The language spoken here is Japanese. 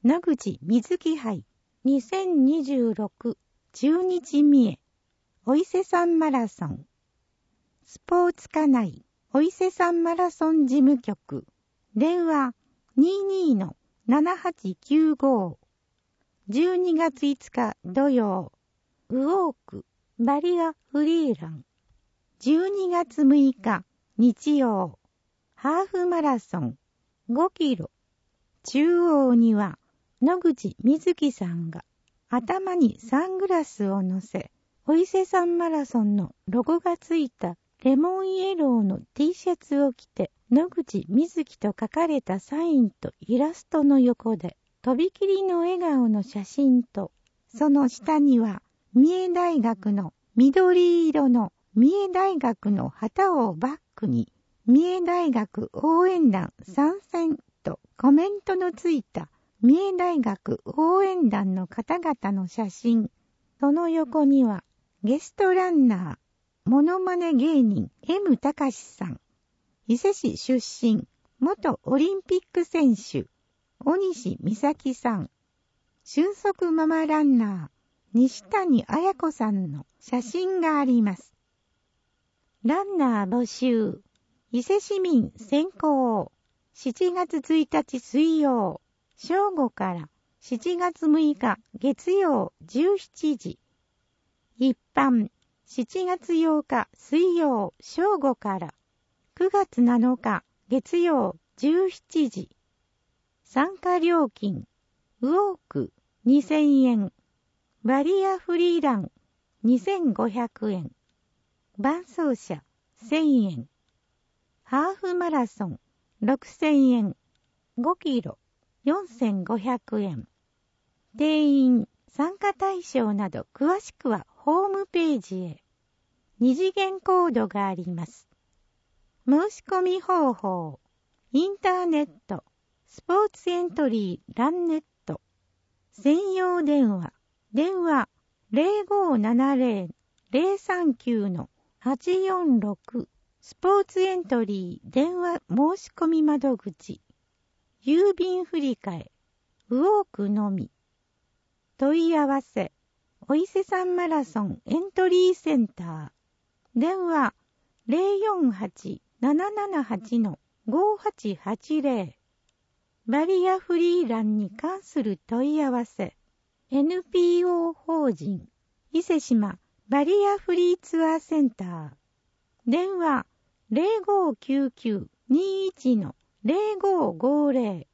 野口みずき杯2026中日三重お伊勢さんマラソンスポーツ課内お伊勢さんマラソン事務局電話 22-7895 12月5日土曜ウォークバリアフリーラン12月6日日曜ハーフマラソン5キロ中央には野口みずきさんが頭にサングラスを乗せ、お伊勢さんマラソンのロゴがついたレモンイエローの T シャツを着て、野口みずきと書かれたサインとイラストの横で、とびきりの笑顔の写真と、その下には三重大学の緑色の三重大学の旗をバックに、三重大学応援団参戦とコメントのついた三重大学応援団の方々の写真。その横にはゲストランナー、モノマネ芸人 M たかしさん、伊勢市出身、元オリンピック選手、小西美咲さん、俊足ママランナー、西谷彩子さんの写真があります。ランナー募集、伊勢市民選考、7月1日水曜、正午から7月6日月曜17時。一般7月8日水曜正午から9月7日月曜17時。参加料金、ウォーク2000円、バリアフリーラン2500円、伴走者1000円、ハーフマラソン6000円、5キロ4500円。定員、参加対象など詳しくはホームページへ。二次元コードがあります。申し込み方法、インターネット、スポーツエントリーランネット、専用電話 0570-039-846 スポーツエントリー電話申し込み窓口郵便振替、ウォークのみ。問い合わせ、お伊勢さんマラソンエントリーセンター。電話、048-778-5880。バリアフリーランに関する問い合わせ、NPO 法人、伊勢志摩バリアフリーツアーセンター。電話、0599-21-0550